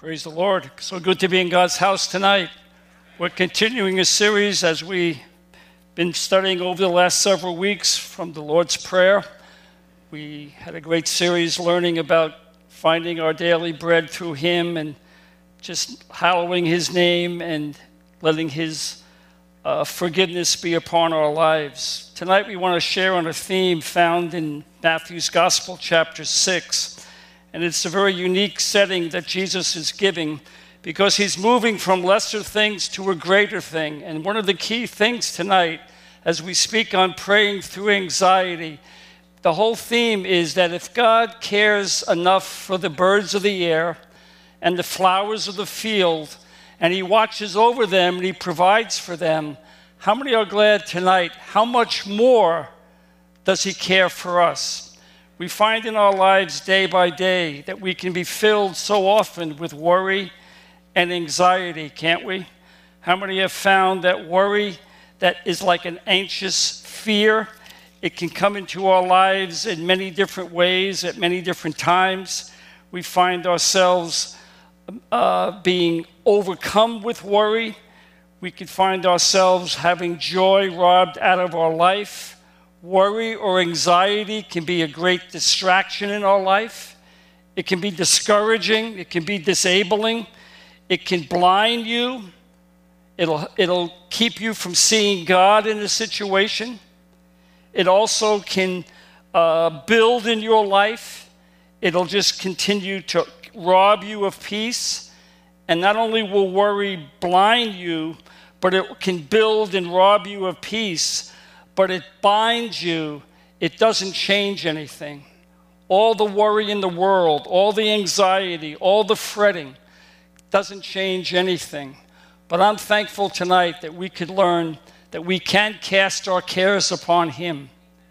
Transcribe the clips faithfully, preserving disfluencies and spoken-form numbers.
Praise the Lord. So good to be in God's house tonight. We're continuing a series as we've been studying over the last several weeks from the Lord's Prayer. We had a great series learning about finding our daily bread through Him and just hallowing His name and letting His uh, forgiveness be upon our lives. Tonight we want to share on a theme found in Matthew's Gospel, chapter six. And it's a very unique setting that Jesus is giving because He's moving from lesser things to a greater thing. And one of the key things tonight, as we speak on praying through anxiety, the whole theme is that if God cares enough for the birds of the air and the flowers of the field, and He watches over them and He provides for them, how many are glad tonight? How much more does He care for us? We find in our lives day by day that we can be filled so often with worry and anxiety, can't we? How many have found that worry that is like an anxious fear? It can come into our lives in many different ways at many different times. We find ourselves uh, being overcome with worry. We can find ourselves having joy robbed out of our life. Worry or anxiety can be a great distraction in our life. It can be discouraging. It can be disabling. It can blind you. It'll, it'll keep you from seeing God in a situation. It also can uh, build in your life. It'll just continue to rob you of peace. And not only will worry blind you, but it can build and rob you of peace. But it binds you. It doesn't change anything. All the worry in the world, all the anxiety, all the fretting doesn't change anything. But I'm thankful tonight that we could learn that we can cast our cares upon Him.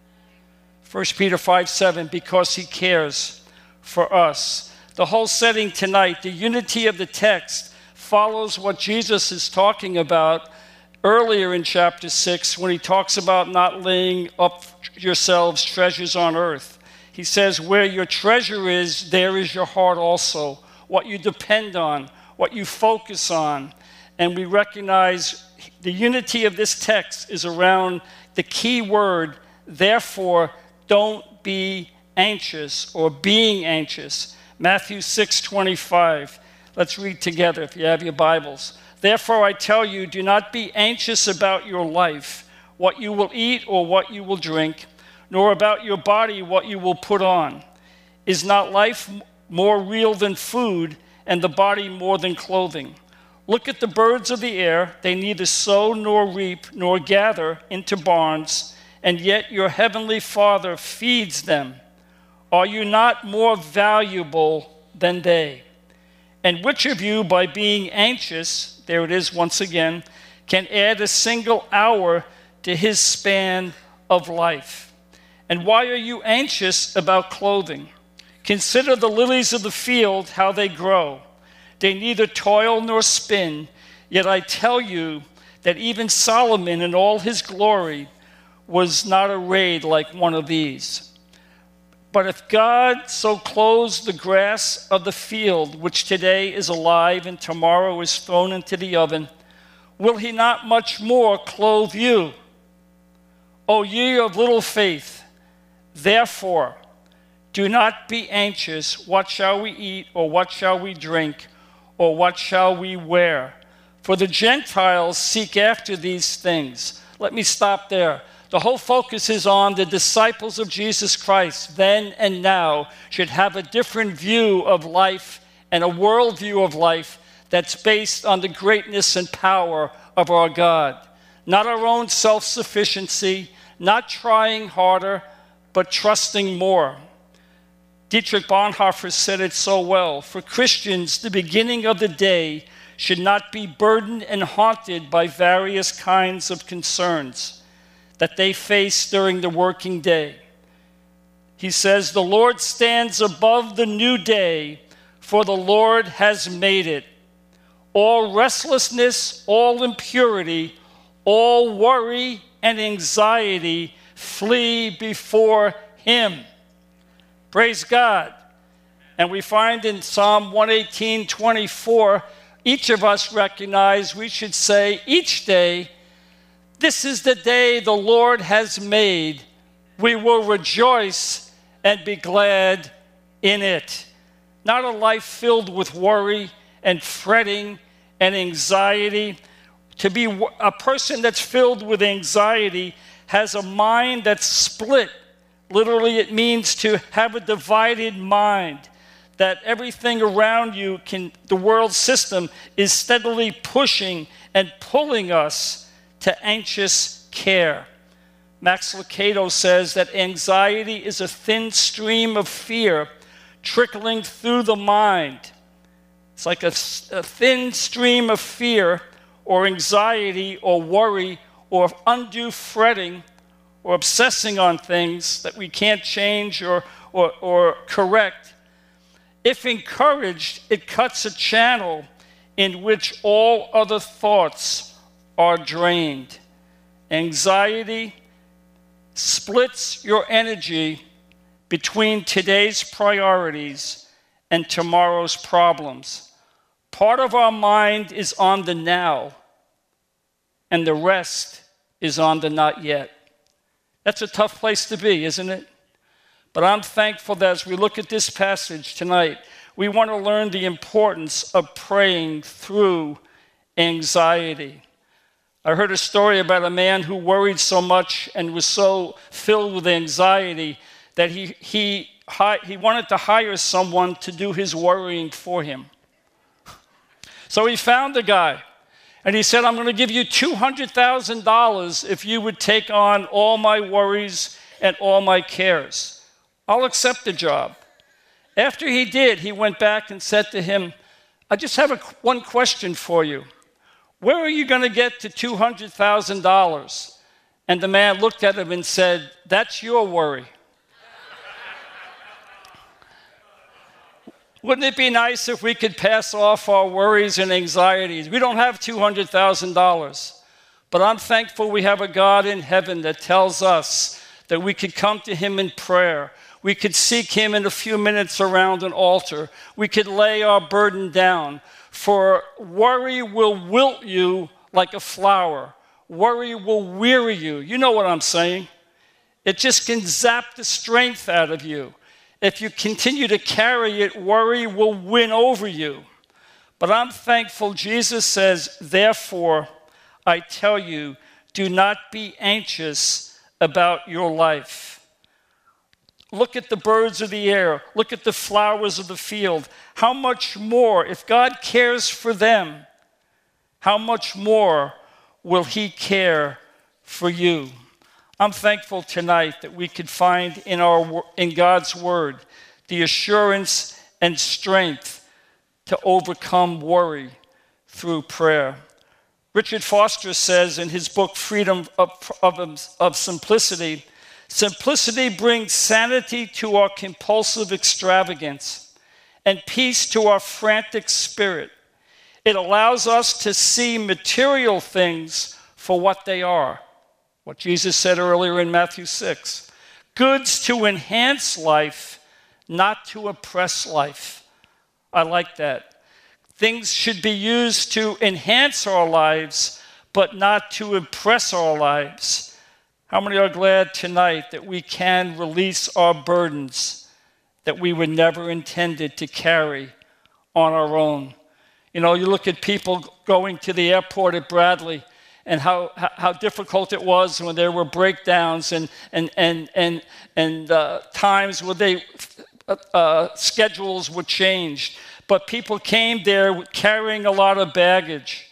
First Peter five seven, because He cares for us. The whole setting tonight, the unity of the text, follows what Jesus is talking about earlier in chapter six, when He talks about not laying up yourselves treasures on earth. He says, where your treasure is, there is your heart also. What you depend on, what you focus on. And we recognize the unity of this text is around the key word, therefore, don't be anxious or being anxious. Matthew six twenty-five. Let's read together if you have your Bibles. Therefore, I tell you, do not be anxious about your life, what you will eat or what you will drink, nor about your body, what you will put on. Is not life more real than food, and the body more than clothing? Look at the birds of the air. They neither sow nor reap nor gather into barns, and yet your heavenly Father feeds them. Are you not more valuable than they? And which of you, by being anxious, there it is once again, can add a single hour to his span of life? And why are you anxious about clothing? Consider the lilies of the field, how they grow. They neither toil nor spin, yet I tell you that even Solomon in all his glory was not arrayed like one of these. But if God so clothes the grass of the field, which today is alive and tomorrow is thrown into the oven, will He not much more clothe you, O ye of little faith? Therefore, do not be anxious, what shall we eat, or what shall we drink, or what shall we wear? For the Gentiles seek after these things. Let me stop there. The whole focus is on the disciples of Jesus Christ, then and now, should have a different view of life and a worldview of life that's based on the greatness and power of our God. Not our own self-sufficiency, not trying harder, but trusting more. Dietrich Bonhoeffer said it so well. For Christians, the beginning of the day should not be burdened and haunted by various kinds of concerns that they face during the working day. He says, the Lord stands above the new day, for the Lord has made it. All restlessness, all impurity, all worry and anxiety flee before Him. Praise God. And we find in Psalm one eighteen, twenty-four, each of us recognize we should say each day, this is the day the Lord has made. We will rejoice and be glad in it. Not a life filled with worry and fretting and anxiety. To be a person that's filled with anxiety has a mind that's split. Literally, it means to have a divided mind, that everything around you can, the world system is steadily pushing and pulling us to anxious care. Max Lucado says that anxiety is a thin stream of fear trickling through the mind. It's like a, a thin stream of fear or anxiety or worry or undue fretting or obsessing on things that we can't change or, or, or correct. If encouraged, it cuts a channel in which all other thoughts are drained. Anxiety splits your energy between today's priorities and tomorrow's problems. Part of our mind is on the now, and the rest is on the not yet. That's a tough place to be, isn't it? But I'm thankful that as we look at this passage tonight, we want to learn the importance of praying through anxiety. I heard a story about a man who worried so much and was so filled with anxiety that he, he, he wanted to hire someone to do his worrying for him. So he found a guy, and he said, I'm going to give you two hundred thousand dollars if you would take on all my worries and all my cares. I'll accept the job. After he did, he went back and said to him, I just have a, one question for you. Where are you going to get to two hundred thousand dollars? And the man looked at him and said, that's your worry. Wouldn't it be nice if we could pass off our worries and anxieties? We don't have two hundred thousand dollars, but I'm thankful we have a God in heaven that tells us that we could come to him in prayer. We could seek him in a few minutes around an altar. We could lay our burden down. For worry will wilt you like a flower. Worry will weary you. You know what I'm saying. It just can zap the strength out of you. If you continue to carry it, worry will win over you. But I'm thankful Jesus says, therefore, I tell you, do not be anxious about your life. Look at the birds of the air. Look at the flowers of the field. How much more, if God cares for them, how much more will he care for you? I'm thankful tonight that we could find in our in God's word the assurance and strength to overcome worry through prayer. Richard Foster says in his book, Freedom of, of, of Simplicity, simplicity brings sanity to our compulsive extravagance and peace to our frantic spirit. It allows us to see material things for what they are. What Jesus said earlier in Matthew six. Goods to enhance life, not to oppress life. I like that. Things should be used to enhance our lives, but not to oppress our lives. How many are glad tonight that we can release our burdens that we were never intended to carry on our own? You know, you look at people going to the airport at Bradley, and how, how difficult it was when there were breakdowns and, and, and, and, and uh, times where they, uh, schedules were changed. But people came there carrying a lot of baggage.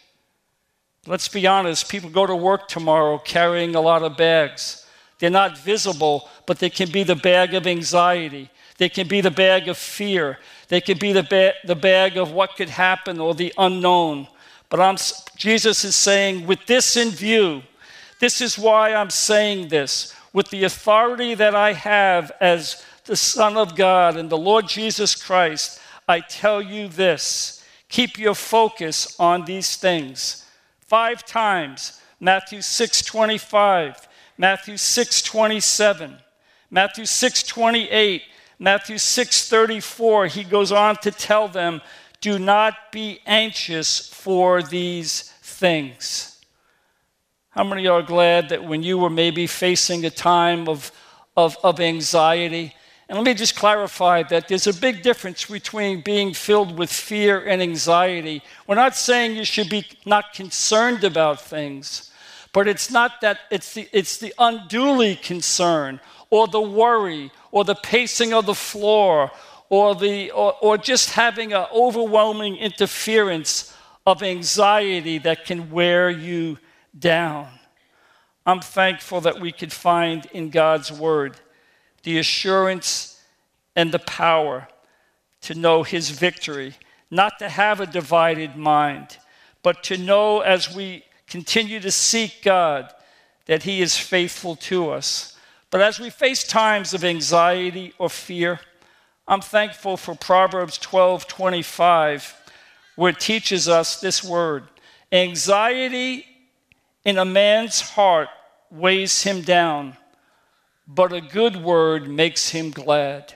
Let's be honest, people go to work tomorrow carrying a lot of bags. They're not visible, but they can be the bag of anxiety. They can be the bag of fear. They can be the, ba- the bag of what could happen or the unknown. But I'm, Jesus is saying, with this in view, this is why I'm saying this. With the authority that I have as the Son of God and the Lord Jesus Christ, I tell you this. Keep your focus on these things. Five times, Matthew six twenty-five, Matthew six twenty-seven, Matthew six twenty-eight, Matthew six thirty-four, he goes on to tell them, do not be anxious for these things. How many are glad that when you were maybe facing a time of, of, of anxiety, and let me just clarify that there's a big difference between being filled with fear and anxiety. We're not saying you should be not concerned about things, but it's not that, it's the, it's the unduly concern or the worry or the pacing of the floor or, the, or, or just having an overwhelming interference of anxiety that can wear you down. I'm thankful that we could find in God's word the assurance and the power to know his victory, not to have a divided mind, but to know as we continue to seek God that he is faithful to us. But as we face times of anxiety or fear, I'm thankful for Proverbs twelve twenty-five, where it teaches us this word. Anxiety in a man's heart weighs him down, but a good word makes him glad.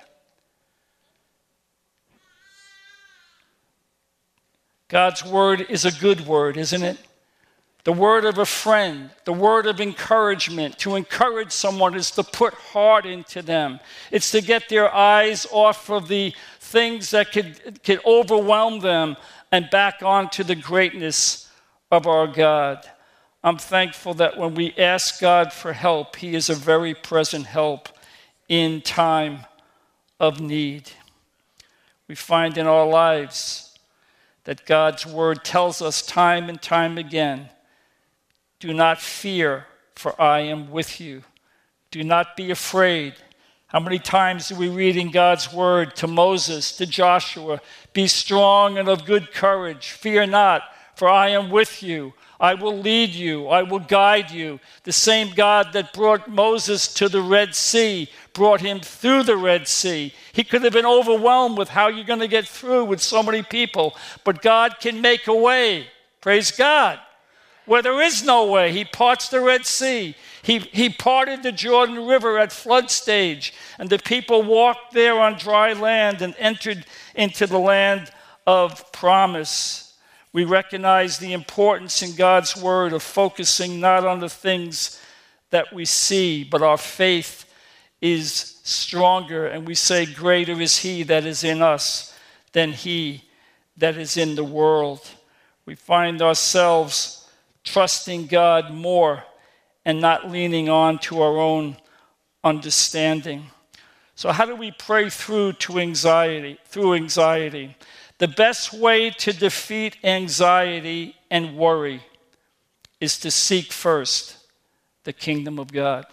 God's word is a good word, isn't it? The word of a friend, the word of encouragement. To encourage someone is to put heart into them. It's to get their eyes off of the things that could, could overwhelm them and back onto the greatness of our God. I'm thankful that when we ask God for help, he is a very present help in time of need. We find in our lives that God's word tells us time and time again, do not fear, for I am with you. Do not be afraid. How many times do we read in God's word to Moses, to Joshua, be strong and of good courage, fear not, for I am with you. I will lead you. I will guide you. The same God that brought Moses to the Red Sea brought him through the Red Sea. He could have been overwhelmed with how you're going to get through with so many people, but God can make a way. Praise God. Where there is no way, he parts the Red Sea. He, he parted the Jordan River at flood stage, and the people walked there on dry land and entered into the land of promise. We recognize the importance in God's word of focusing not on the things that we see, but our faith is stronger, and we say, greater is he that is in us than he that is in the world. We find ourselves trusting God more and not leaning on to our own understanding. So how do we pray through to anxiety, through anxiety? The best way to defeat anxiety and worry is to seek first the kingdom of God.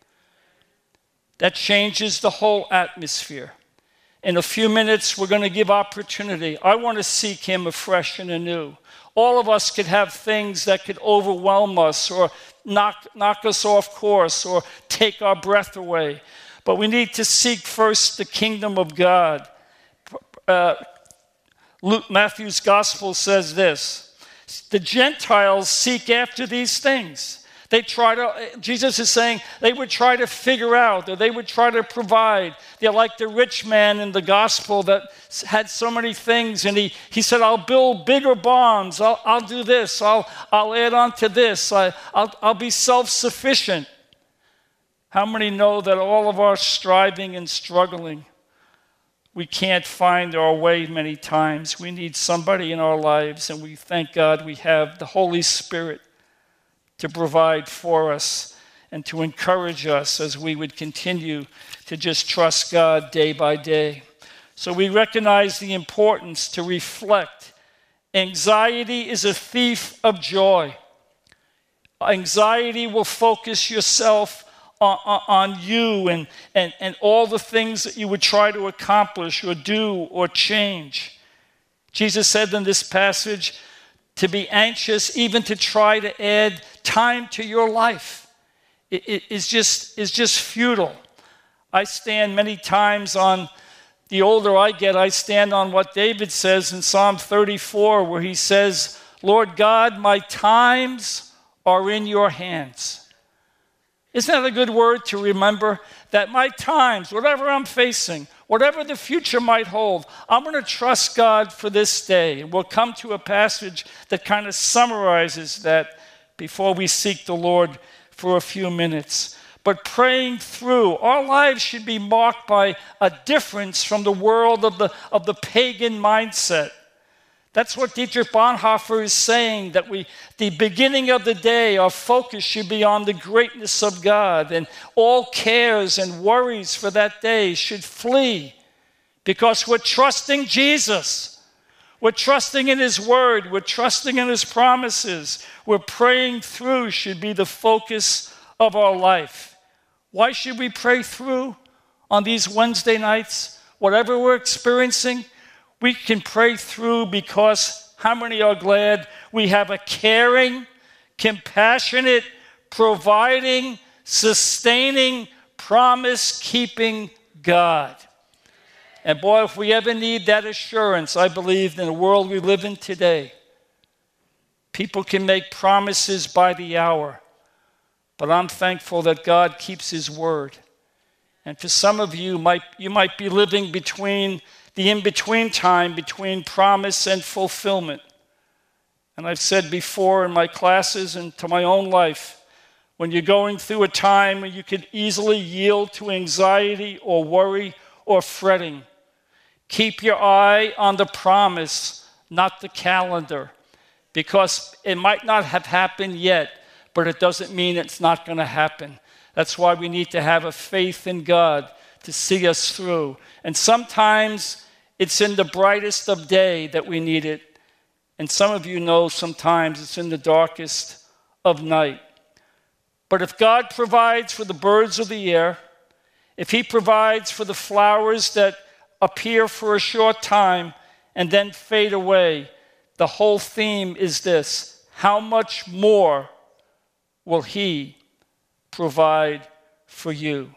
That changes the whole atmosphere. In a few minutes, we're going to give opportunity. I want to seek him afresh and anew. All of us could have things that could overwhelm us or knock, knock us off course or take our breath away. But we need to seek first the kingdom of God. Uh, Luke, Matthew's gospel says this, the Gentiles seek after these things. They try to, Jesus is saying they would try to figure out, or they would try to provide. They're like the rich man in the gospel that had so many things, and he, he said, I'll build bigger barns, I'll, I'll do this, I'll, I'll add on to this, I, I'll, I'll be self-sufficient. How many know that all of our striving and struggling, we can't find our way many times. We need somebody in our lives, and we thank God we have the Holy Spirit to provide for us and to encourage us as we would continue to just trust God day by day. So we recognize the importance to reflect. Anxiety is a thief of joy. Anxiety will focus yourself on, on, on you and, and, and all the things that you would try to accomplish or do or change. Jesus said in this passage, to be anxious, even to try to add time to your life, it, it, is just, is just futile. I stand many times on, the older I get, I stand on what David says in Psalm thirty-four, where he says, Lord God, my times are in your hands. Isn't that a good word to remember? That my times, whatever I'm facing, Whatever the future might hold, I'm going to trust God for this day. And we'll come to a passage that kind of summarizes that before we seek the Lord for a few minutes. But praying through, our lives should be marked by a difference from the world of the, of the pagan mindset. That's what Dietrich Bonhoeffer is saying, that we, the beginning of the day, our focus should be on the greatness of God, and all cares and worries for that day should flee because we're trusting Jesus. We're trusting in His Word. We're trusting in His promises. We're praying through should be the focus of our life. Why should we pray through on these Wednesday nights? Whatever we're experiencing, we can pray through because how many are glad we have a caring, compassionate, providing, sustaining, promise-keeping God. And boy, if we ever need that assurance, I believe in the world we live in today, people can make promises by the hour, but I'm thankful that God keeps His word. And for some of you, might, you might be living between the in-between time between promise and fulfillment. And I've said before in my classes and to my own life, when you're going through a time when you could easily yield to anxiety or worry or fretting, keep your eye on the promise, not the calendar, because it might not have happened yet, but it doesn't mean it's not going to happen. That's why we need to have a faith in God to see us through. And sometimes it's in the brightest of day that we need it. And some of you know sometimes it's in the darkest of night. But if God provides for the birds of the air, if He provides for the flowers that appear for a short time and then fade away, the whole theme is this: how much more will He provide for you?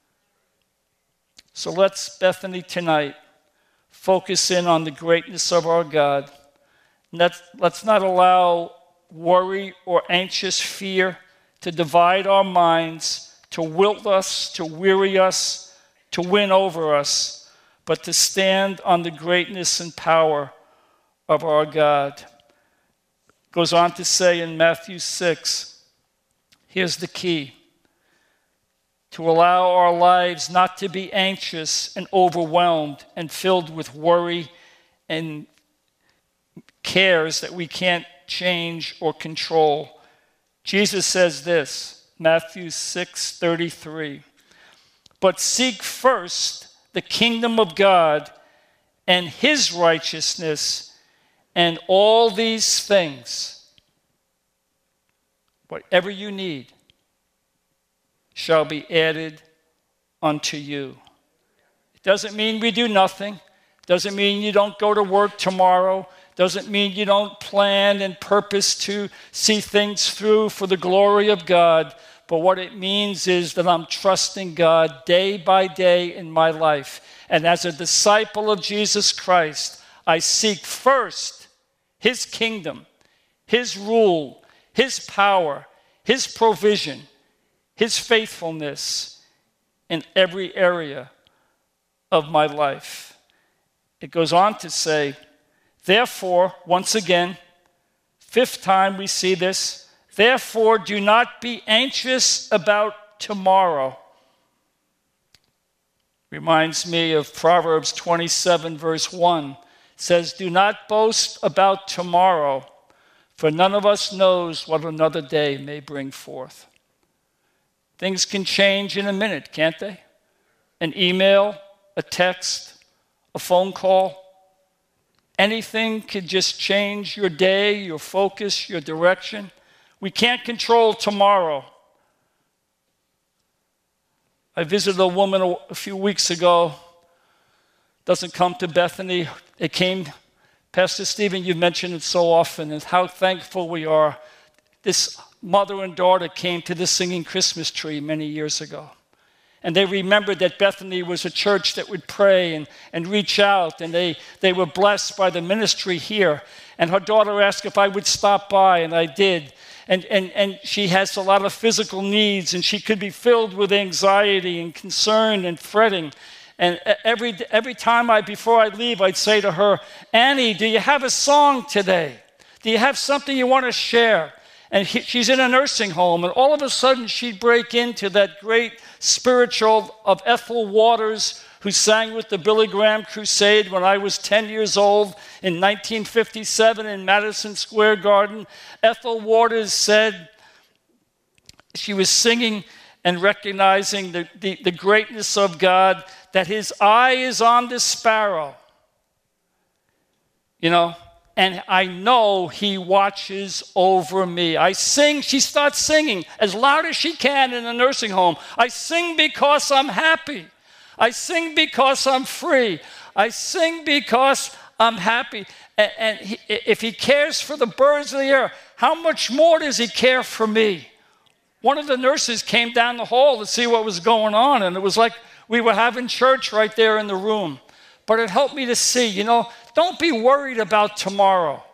So let's, Bethany, tonight, focus in on the greatness of our God. Let's, let's not allow worry or anxious fear to divide our minds, to wilt us, to weary us, to win over us, but to stand on the greatness and power of our God. It goes on to say in Matthew six, here's the key: to allow our lives not to be anxious and overwhelmed and filled with worry and cares that we can't change or control. Jesus says this, Matthew six thirty-three, but seek first the kingdom of God and His righteousness, and all these things, whatever you need, shall be added unto you. It doesn't mean we do nothing. It doesn't mean you don't go to work tomorrow. It doesn't mean you don't plan and purpose to see things through for the glory of God. But what it means is that I'm trusting God day by day in my life. And as a disciple of Jesus Christ, I seek first His kingdom, His rule, His power, His provision, His faithfulness in every area of my life. It goes on to say, therefore, once again, fifth time we see this, therefore do not be anxious about tomorrow. Reminds me of Proverbs twenty-seven, verse one. It says, do not boast about tomorrow, for none of us knows what another day may bring forth. Things can change in a minute, can't they? An email, a text, a phone call. Anything could just change your day, your focus, your direction. We can't control tomorrow. I visited a woman a, a few weeks ago. Doesn't come to Bethany. It came, Pastor Stephen, you've mentioned it so often, and how thankful we are. This mother and daughter came to the Singing Christmas Tree many years ago. And they remembered that Bethany was a church that would pray and, and reach out, and they, they were blessed by the ministry here. And her daughter asked if I would stop by, and I did. And, and, and she has a lot of physical needs, and she could be filled with anxiety and concern and fretting. And every, every time I, before I leave, I'd say to her, Annie, do you have a song today? Do you have something you want to share? And he, she's in a nursing home, and all of a sudden she'd break into that great spiritual of Ethel Waters, who sang with the Billy Graham Crusade when I was ten years old in nineteen fifty-seven in Madison Square Garden. Ethel Waters said, she was singing and recognizing the, the, the greatness of God, that his eye is on the sparrow. You know, and I know he watches over me. I sing, she starts singing as loud as she can in a nursing home. I sing because I'm happy. I sing because I'm free. I sing because I'm happy. And, and he, if he cares for the birds of the air, how much more does he care for me? One of the nurses came down the hall to see what was going on, and it was like we were having church right there in the room. But it helped me to see, you know, don't be worried about tomorrow.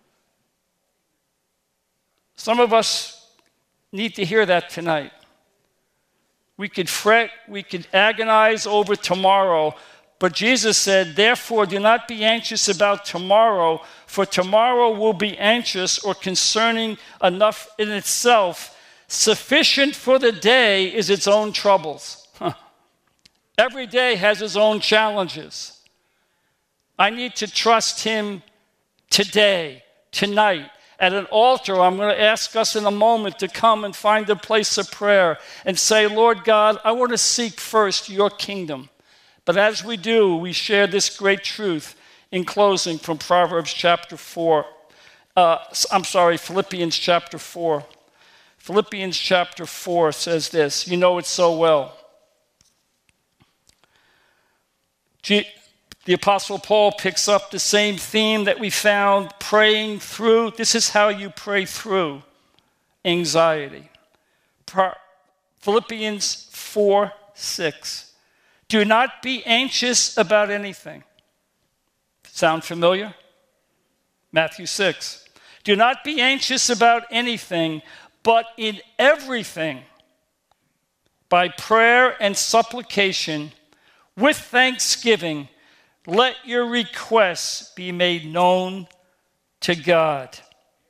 Some of us need to hear that tonight. We could fret, we could agonize over tomorrow, but Jesus said, therefore, do not be anxious about tomorrow, for tomorrow will be anxious or concerning enough in itself. Sufficient for the day is its own troubles. Huh. Every day has its own challenges. I need to trust him today, tonight. At an altar, I'm going to ask us in a moment to come and find a place of prayer and say, Lord God, I want to seek first your kingdom. But as we do, we share this great truth in closing from Proverbs chapter four. Uh, I'm sorry, Philippians chapter four. Philippians chapter four says this. You know it so well. G- the Apostle Paul picks up the same theme that we found praying through. This is how you pray through anxiety. Pro- Philippians four six. Do not be anxious about anything. Sound familiar? Matthew six. Do not be anxious about anything, but in everything, by prayer and supplication, with thanksgiving, let your requests be made known to God.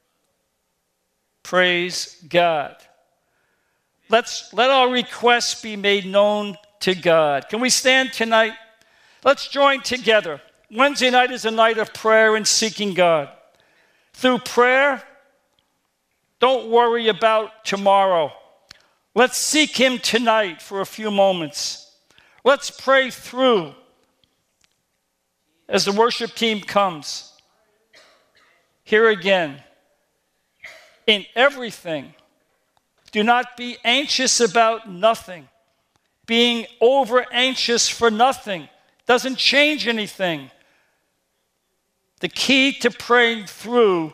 Praise God. Let's let our requests be made known to God. Can we stand tonight? Let's join together. Wednesday night is a night of prayer and seeking God. Through prayer, don't worry about tomorrow. Let's seek him tonight for a few moments. Let's pray through as the worship team comes. Here again, in everything, do not be anxious about nothing. Being over anxious for nothing doesn't change anything. The key to praying through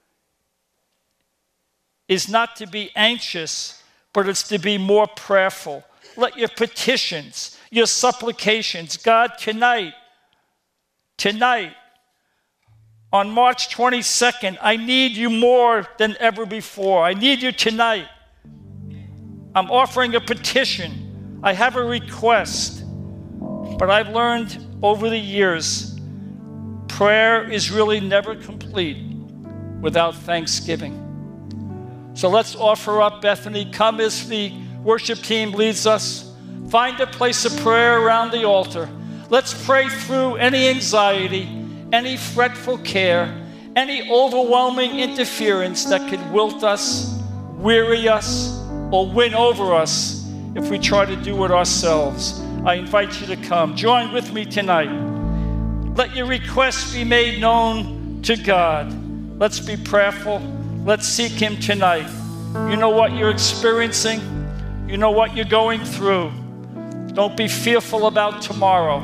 is not to be anxious, but it's to be more prayerful. Let your petitions, your supplications, God, tonight, tonight, on March twenty-second, I need you more than ever before. I need you tonight. I'm offering a petition. I have a request. But I've learned over the years, prayer is really never complete without thanksgiving. So let's offer up, Bethany. Come as the worship team leads us. Find a place of prayer around the altar. Let's pray through any anxiety, any fretful care, any overwhelming interference that could wilt us, weary us, or win over us if we try to do it ourselves. I invite you to come. Join with me tonight. Let your requests be made known to God. Let's be prayerful. Let's seek him tonight. You know what you're experiencing. You know what you're going through. Don't be fearful about tomorrow.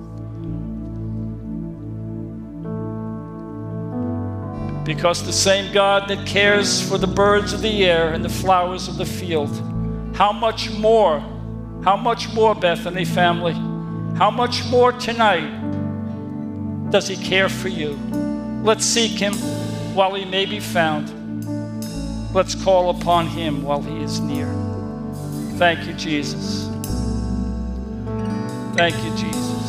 Because the same God that cares for the birds of the air and the flowers of the field, how much more, how much more, Bethany family, how much more tonight does he care for you? Let's seek him while he may be found. Let's call upon him while he is near. Thank you, Jesus. Thank you, Jesus.